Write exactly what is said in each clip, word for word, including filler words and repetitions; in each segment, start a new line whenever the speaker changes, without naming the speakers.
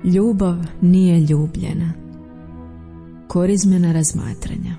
Ljubav nije ljubljena. Korizmena razmatranja.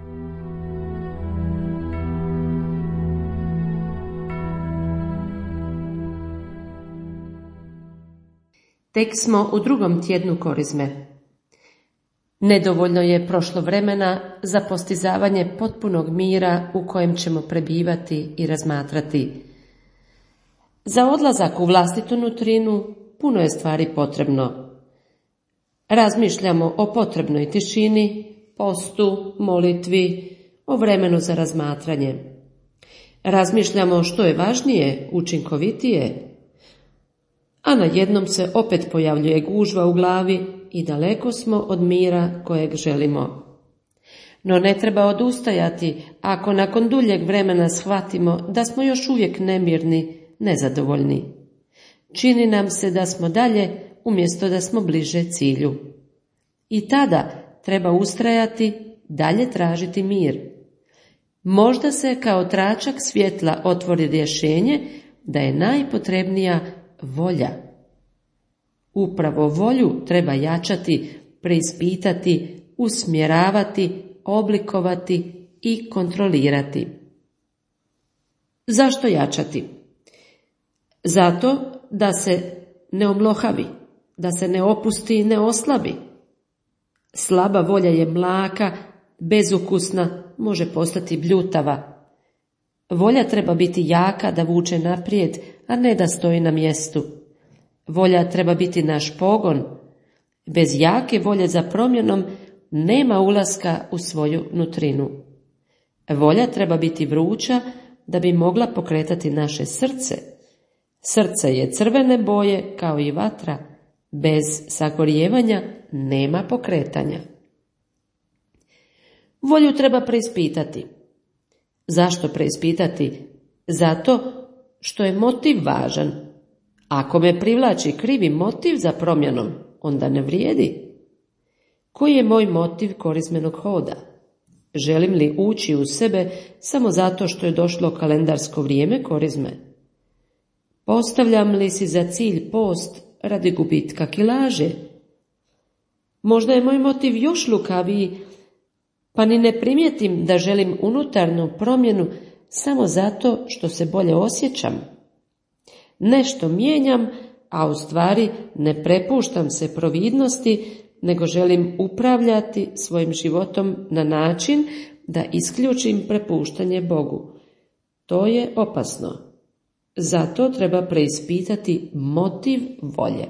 Tek smo u drugom tjednu Korizme. Nedovoljno je prošlo vremena za postizavanje potpunog mira u kojem ćemo prebivati i razmatrati. Za odlazak u vlastitu nutrinu puno je stvari potrebno. Razmišljamo o potrebnoj tišini, postu, molitvi, o vremenu za razmatranje. Razmišljamo što je važnije, učinkovitije, a na jednom se opet pojavljuje gužva u glavi i daleko smo od mira kojeg želimo. No ne treba odustajati ako nakon duljeg vremena shvatimo da smo još uvijek nemirni, nezadovoljni. Čini nam se da smo dalje umjesto da smo bliže cilju. I tada treba ustrajati, dalje tražiti mir. Možda se kao tračak svjetla otvori rješenje da je najpotrebnija volja. Upravo volju treba jačati, preispitati, usmjeravati, oblikovati i kontrolirati. Zašto jačati? Zato da se ne omlohavi, da se ne opusti i ne oslabi. Slaba volja je mlaka, bezukusna, može postati bljutava. Volja treba biti jaka da vuče naprijed, a ne da stoji na mjestu. Volja treba biti naš pogon. Bez jake volje za promjenom nema ulaska u svoju nutrinu. Volja treba biti vruća da bi mogla pokretati naše srce. Srce je crvene boje kao i vatra. Bez sagorijevanja nema pokretanja. Volju treba preispitati. Zašto preispitati? Zato što je motiv važan. Ako me privlači krivi motiv za promjenom, onda ne vrijedi. Koji je moj motiv korizmenog hoda? Želim li ući u sebe samo zato što je došlo kalendarsko vrijeme korizme? Postavljam li si za cilj post radi gubitka kilaže? Možda je moj motiv još lukaviji, pa ni ne primijetim da želim unutarnju promjenu samo zato što se bolje osjećam. Nešto mijenjam, a u stvari ne prepuštam se providnosti, nego želim upravljati svojim životom na način da isključim prepuštanje Bogu. To je opasno. Zato treba preispitati motiv volje.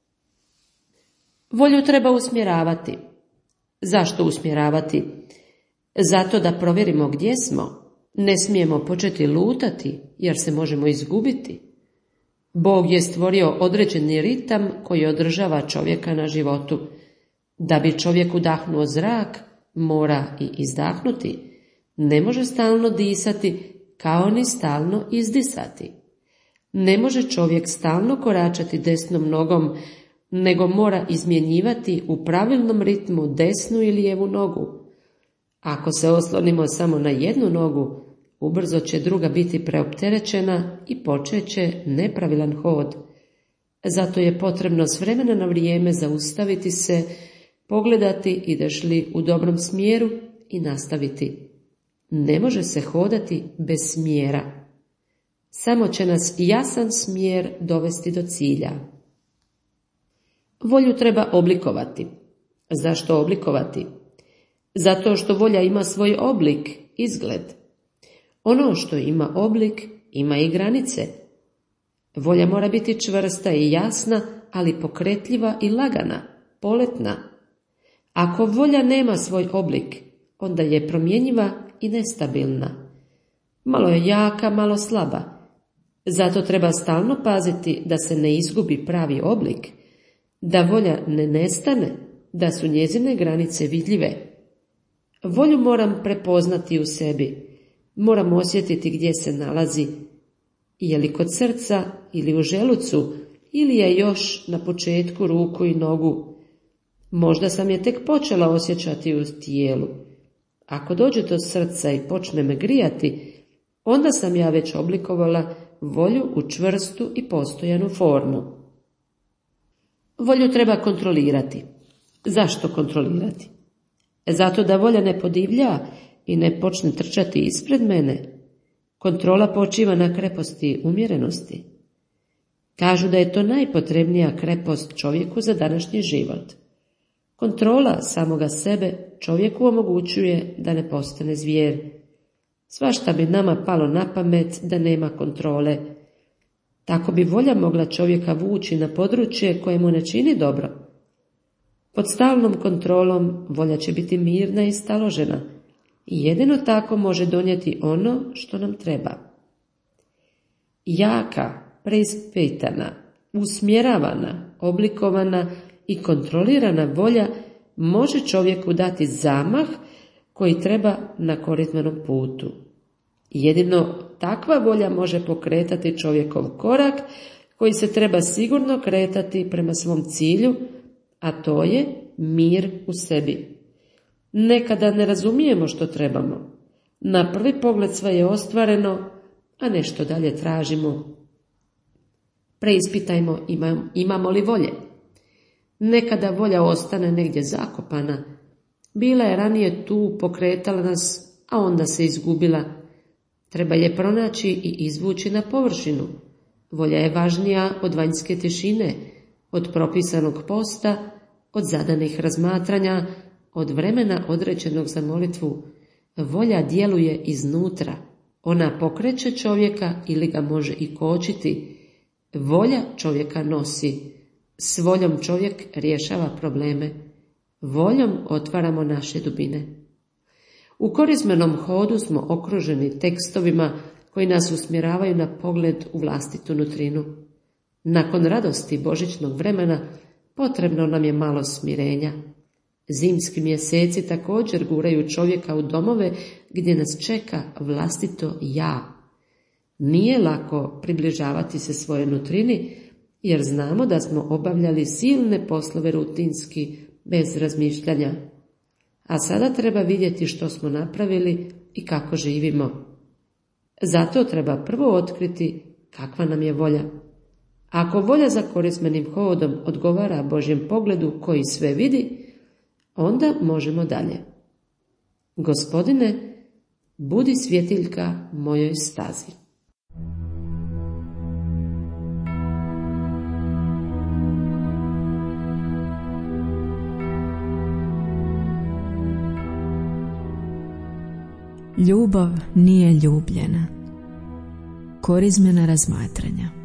Volju treba usmjeravati. Zašto usmjeravati? Zato da provjerimo gdje smo. Ne smijemo početi lutati, jer se možemo izgubiti. Bog je stvorio određeni ritam koji održava čovjeka na životu. Da bi čovjek udahnuo zrak, mora i izdahnuti. Ne može stalno disati, kao ni stalno izdisati. Ne može čovjek stalno koračati desnom nogom, nego mora izmjenjivati u pravilnom ritmu desnu i lijevu nogu. Ako se oslonimo samo na jednu nogu, ubrzo će druga biti preopterećena i počet će nepravilan hod. Zato je potrebno s vremena na vrijeme zaustaviti se, pogledati ideš li u dobrom smjeru i nastaviti. Ne može se hodati bez smjera. Samo će nas jasan smjer dovesti do cilja. Volju treba oblikovati. Zašto oblikovati? Zato što volja ima svoj oblik, izgled. Ono što ima oblik, ima i granice. Volja mora biti čvrsta i jasna, ali pokretljiva i lagana, poletna. Ako volja nema svoj oblik, onda je promjenjiva i nestabilna. Malo je jaka, malo slaba. Zato treba stalno paziti da se ne izgubi pravi oblik, da volja ne nestane, da su njezine granice vidljive. Volju moram prepoznati u sebi, moram osjetiti gdje se nalazi, je li kod srca ili u želucu, ili je još na početku ruku i nogu. Možda sam je tek počela osjećati u tijelu. Ako dođe do srca i počne me grijati, onda sam ja već oblikovala volju u čvrstu i postojanu formu. Volju treba kontrolirati. Zašto kontrolirati? Zato da volja ne podivlja i ne počne trčati ispred mene. Kontrola počiva na kreposti i umjerenosti. Kažu da je to najpotrebnija krepost čovjeku za današnji život. Kontrola samoga sebe čovjeku omogućuje da ne postane zvijer. Svašta bi nama palo na pamet da nema kontrole. Tako bi volja mogla čovjeka vući na područje koje mu ne čini dobro. Pod stalnom kontrolom volja će biti mirna i staložena i jedino tako može donijeti ono što nam treba. Jaka, preispitana, usmjeravana, oblikovana i kontrolirana volja može čovjeku dati zamah koji treba na korizmenom putu. Jedino takva volja može pokretati čovjekov korak koji se treba sigurno kretati prema svom cilju, a to je mir u sebi. Nekada ne razumijemo što trebamo. Na prvi pogled sve je ostvareno, a nešto dalje tražimo. Preispitajmo imamo li volje. Nekada volja ostane negdje zakopana. Bila je ranije tu, pokretala nas, a onda se izgubila. Treba je pronaći i izvući na površinu. Volja je važnija od vanjske tišine, od propisanog posta, od zadanih razmatranja, od vremena određenog za molitvu. Volja djeluje iznutra. Ona pokreće čovjeka ili ga može i kočiti. Volja čovjeka nosi. S voljom čovjek rješava probleme. Voljom otvaramo naše dubine. U korizmenom hodu smo okruženi tekstovima koji nas usmjeravaju na pogled u vlastitu nutrinu. Nakon radosti božićnog vremena potrebno nam je malo smirenja. Zimski mjeseci također guraju čovjeka u domove gdje nas čeka vlastito ja. Nije lako približavati se svoje nutrini, jer znamo da smo obavljali silne poslove rutinski, bez razmišljanja. A sada treba vidjeti što smo napravili i kako živimo. Zato treba prvo otkriti kakva nam je volja. Ako volja za korizmenim hodom odgovara Božjem pogledu koji sve vidi, onda možemo dalje. Gospodine, budi svjetiljka mojoj stazi.
Ljubav nije ljubljena. Korizmena razmatranja.